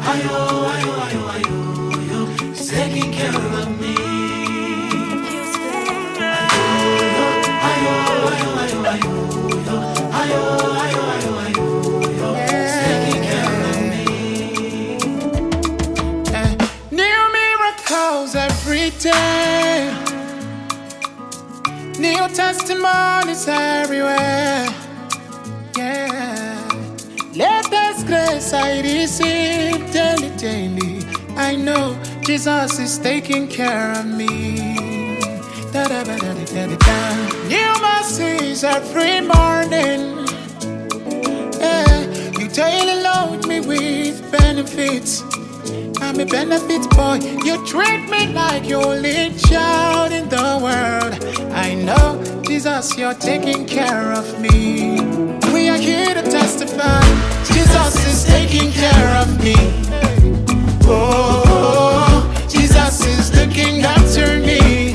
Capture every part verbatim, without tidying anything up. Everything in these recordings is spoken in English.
Ayo, ayo, ayo, ayo, ayo. He's taking care of me. Ayo, ayo, ayo, ayo, ayo. Ayo, ayo, ayo, ayo, ayo. He's taking care of me. Uh, new miracles every day. New testimonies everywhere. Yeah. Latest grace I receive daily, daily. I know Jesus is taking care of me. Da da da da da da da. New mercies every morning. Yeah. You daily load me with benefits. I'm a benefit boy. You treat me like your only child in the world. I know, Jesus, you're taking care of me. We are here to testify. Jesus is taking care of me. Oh, Jesus is looking after me.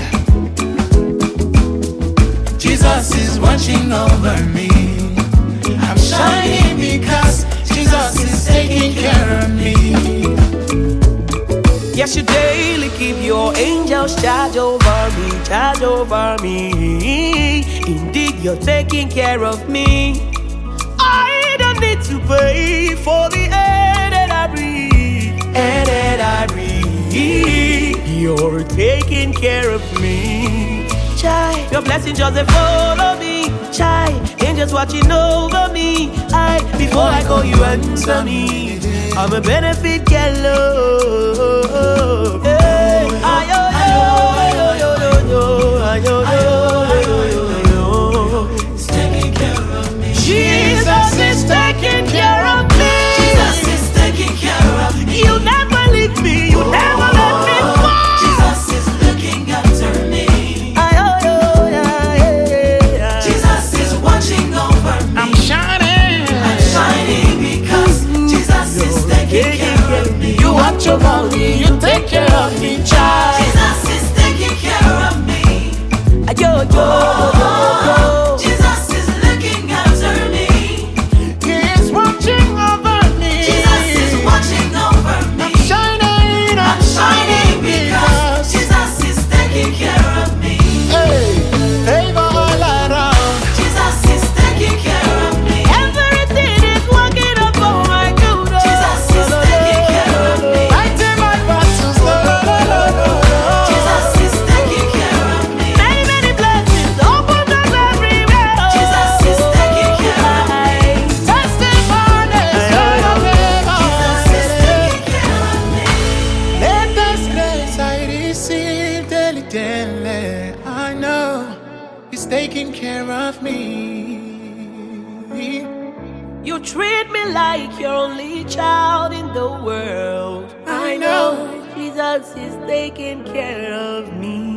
Jesus is watching over me. I'm shining because Jesus is taking care of me. Yes, you daily keep your angels charge over me, charge over me. Indeed, you're taking care of me. I don't need to pay for the air that I breathe, air that I breathe. You're taking care of me. Chai, your blessings just they follow me. Chai, angels watching over me. I, before I call you, answer me. I'm a benefit gallo. Hey, ayo, ayo, ayo, ayo, ayo, ayo, ayo, ayo. He's taking care of me. Jesus is taking care of me. Jesus is taking care of me. You never leave me. You never let me fall. Jesus is looking after me. Ayo, ayo, ayo, ayo. Jesus is watching over me. I'm shining. I'm shining because Jesus is taking care of me. You watch over me. You take care of me, child. Jesus is taking care of me. Ayo, ayo, ayo, ayo. Jesus is looking after me. He is watching over me. Jesus is watching over me. I'm shining. I'm shining because Jesus is taking care of me. Hey, favor all around. Jesus is taking care of me. Everything is working out for my good. Jesus is taking care of me. Fighting my battles. No, no, no, no, no, no. Jesus is taking care of me. Many, many blessings open up everywhere. Jesus is taking care of me. Testimonies. No, no, no, Jesus is taking care of me. latest grace I receive daily, daily. I know He's taking care of me. You treat me like your only child in the world. I know. Jesus is taking care of me.